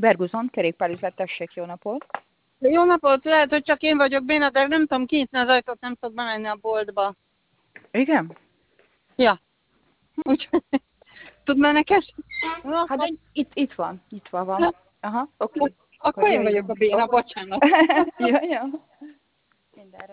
Berguzon, kerékpárüzlet, tessék, jó napot! Jó napot, lehet, hogy csak én vagyok béna, de nem tudom kinyitni az ajtót, nem tudok bemenni a boltba. Igen? Ja, úgyhogy tud menekes? Hát de nyitva van. Aha, oké. Akkor én Jöjjön. vagyok a béna, bocsánat. Jó, jó. Mindenre.